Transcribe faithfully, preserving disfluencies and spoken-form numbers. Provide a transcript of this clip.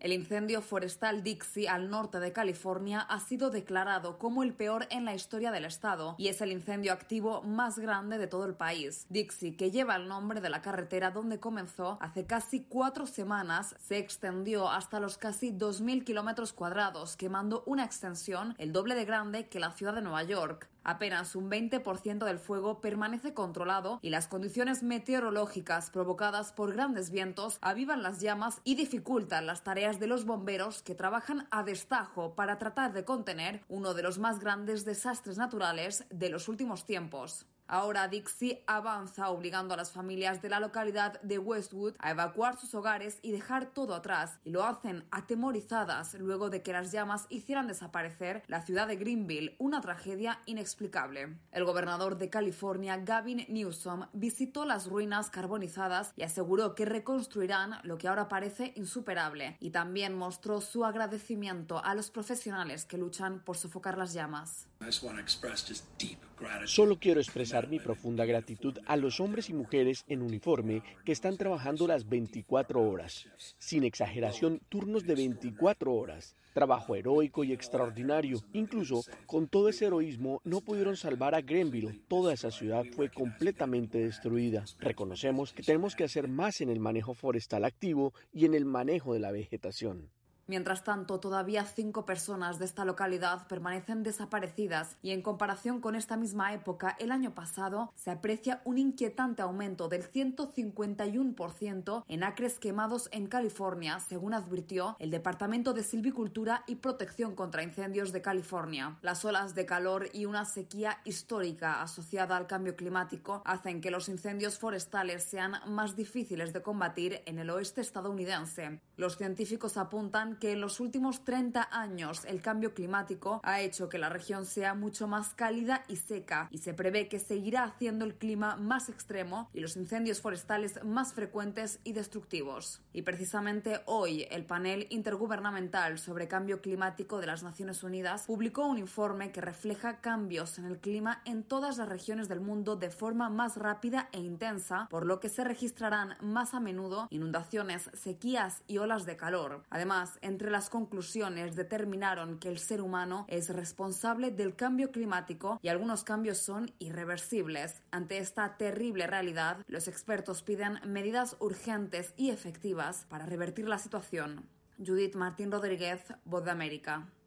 El incendio forestal Dixie al norte de California ha sido declarado como el peor en la historia del estado y es el incendio activo más grande de todo el país. Dixie, que lleva el nombre de la carretera donde comenzó hace casi cuatro semanas, se extendió hasta los casi dos mil kilómetros cuadrados, quemando una extensión el doble de grande que la ciudad de Nueva York. Apenas un veinte por ciento del fuego permanece controlado y las condiciones meteorológicas provocadas por grandes vientos avivan las llamas y dificultan las tareas de los bomberos que trabajan a destajo para tratar de contener uno de los más grandes desastres naturales de los últimos tiempos. Ahora Dixie avanza obligando a las familias de la localidad de Westwood a evacuar sus hogares y dejar todo atrás, y lo hacen atemorizadas luego de que las llamas hicieran desaparecer la ciudad de Greenville, una tragedia inexplicable. El gobernador de California, Gavin Newsom, visitó las ruinas carbonizadas y aseguró que reconstruirán lo que ahora parece insuperable, y también mostró su agradecimiento a los profesionales que luchan por sofocar las llamas. Solo quiero expresar mi profunda gratitud a los hombres y mujeres en uniforme que están trabajando las veinticuatro horas. Sin exageración, turnos de veinticuatro horas. Trabajo heroico y extraordinario. Incluso con todo ese heroísmo no pudieron salvar a Greenville. Toda esa ciudad fue completamente destruida. Reconocemos que tenemos que hacer más en el manejo forestal activo y en el manejo de la vegetación. Mientras tanto, todavía cinco personas de esta localidad permanecen desaparecidas y en comparación con esta misma época el año pasado se aprecia un inquietante aumento del ciento cincuenta y uno por ciento en acres quemados en California, según advirtió el Departamento de Silvicultura y Protección contra Incendios de California. Las olas de calor y una sequía histórica asociada al cambio climático hacen que los incendios forestales sean más difíciles de combatir en el oeste estadounidense. Los científicos apuntan que en los últimos treinta años el cambio climático ha hecho que la región sea mucho más cálida y seca y se prevé que seguirá haciendo el clima más extremo y los incendios forestales más frecuentes y destructivos. Y precisamente hoy el panel intergubernamental sobre cambio climático de las Naciones Unidas publicó un informe que refleja cambios en el clima en todas las regiones del mundo de forma más rápida e intensa, por lo que se registrarán más a menudo inundaciones, sequías y olas de calor. Además, entre las conclusiones determinaron que el ser humano es responsable del cambio climático y algunos cambios son irreversibles. Ante esta terrible realidad, los expertos piden medidas urgentes y efectivas para revertir la situación. Judith Martín Rodríguez, Voz de América.